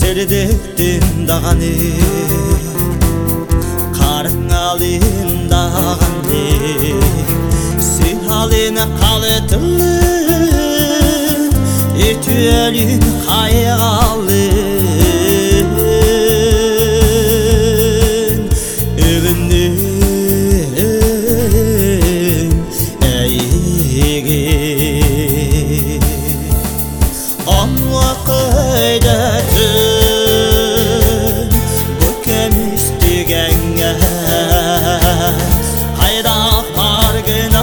Кердіктен дағаны Қарың алын дағаны Сүйалын қалытылы Етуелін қайғалын Өвіннің әйеге Анла қайда түн Бүкем істегенге Қайда барғына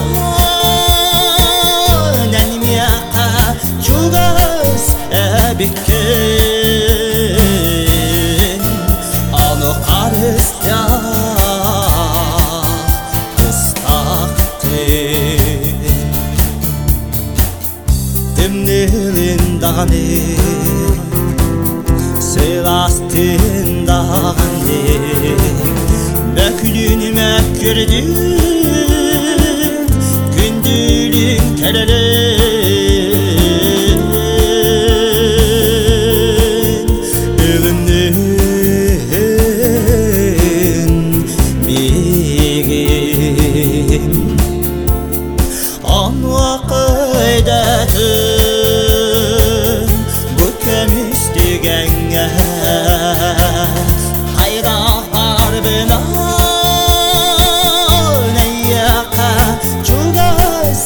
Нәлмеқа жүгіз әбеккен Аны қарыстя Қыстақтын Дімнелін дағаны Сыластын дағаны Мәкілін мәкірдің Күнділін кәлелін Өвіннің мегім Анла қайда түн Бүкем істегенге Қайда барбына Нәйяқа жүгіз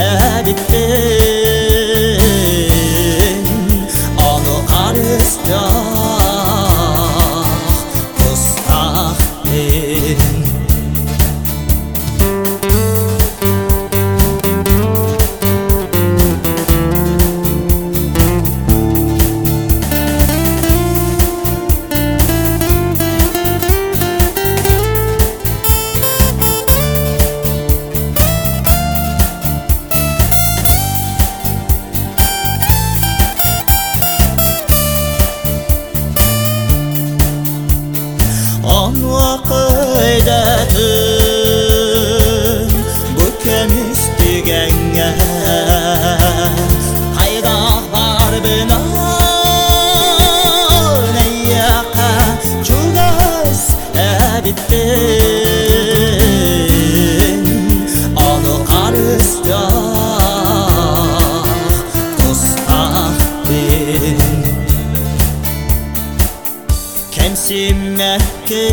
әбіттен Аны қарыста Құстақтен Anla қайда түн Бүкем істегенге Қайда барбына Нәйяқа жүгіз әбіттен Аны қарыста Құстақтын Кемсімәкке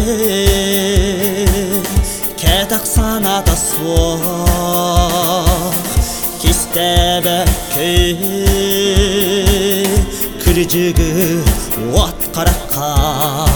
Кәтақ санада суақ Кестәбәкке Күржігі Уат қараққа